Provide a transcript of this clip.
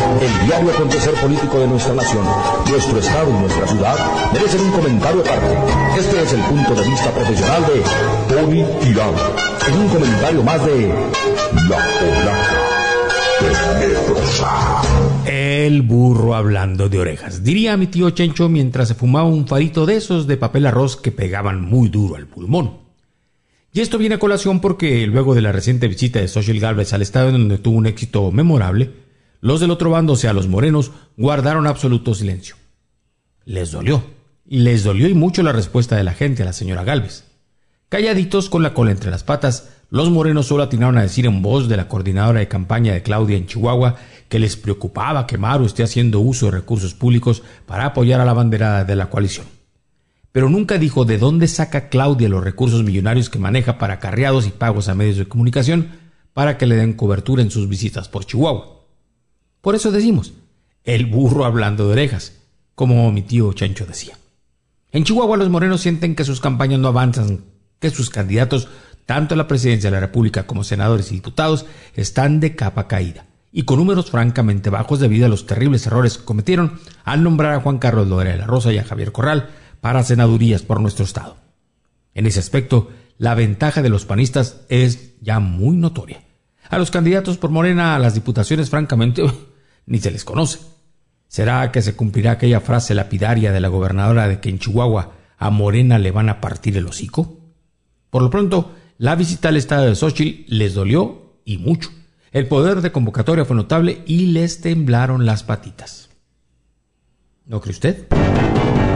El diario acontecer político de nuestra nación, nuestro estado y nuestra ciudad merecen un comentario aparte. Este es el punto de vista profesional de Tony Tirado, en un comentario más de La Polaca Tenebrosa. El burro hablando de orejas, diría mi tío Chencho mientras se fumaba un farito de esos de papel arroz que pegaban muy duro al pulmón. Y esto viene a colación porque luego de la reciente visita de Xochitl Gálvez al estado, en donde tuvo un éxito memorable, los del otro bando, o sea, los morenos, guardaron absoluto silencio. Les dolió y mucho la respuesta de la gente a la señora Gálvez. Calladitos con la cola entre las patas, los morenos solo atinaron a decir en voz de la coordinadora de campaña de Claudia en Chihuahua que les preocupaba que Maru esté haciendo uso de recursos públicos para apoyar a la banderada de la coalición. Pero nunca dijo de dónde saca Claudia los recursos millonarios que maneja para acarreados y pagos a medios de comunicación para que le den cobertura en sus visitas por Chihuahua. Por eso decimos, el burro hablando de orejas, como mi tío Chencho decía. En Chihuahua los morenos sienten que sus campañas no avanzan, que sus candidatos, tanto a la presidencia de la República como senadores y diputados, están de capa caída y con números francamente bajos debido a los terribles errores que cometieron al nombrar a Juan Carlos Loera de la Rosa y a Javier Corral para senadurías por nuestro estado. En ese aspecto, la ventaja de los panistas es ya muy notoria. A los candidatos por Morena a las diputaciones, francamente, ni se les conoce. ¿Será que se cumplirá aquella frase lapidaria de la gobernadora de que en Chihuahua a Morena le van a partir el hocico? Por lo pronto, la visita al estado de Xochitl les dolió y mucho. El poder de convocatoria fue notable y les temblaron las patitas. ¿No cree usted?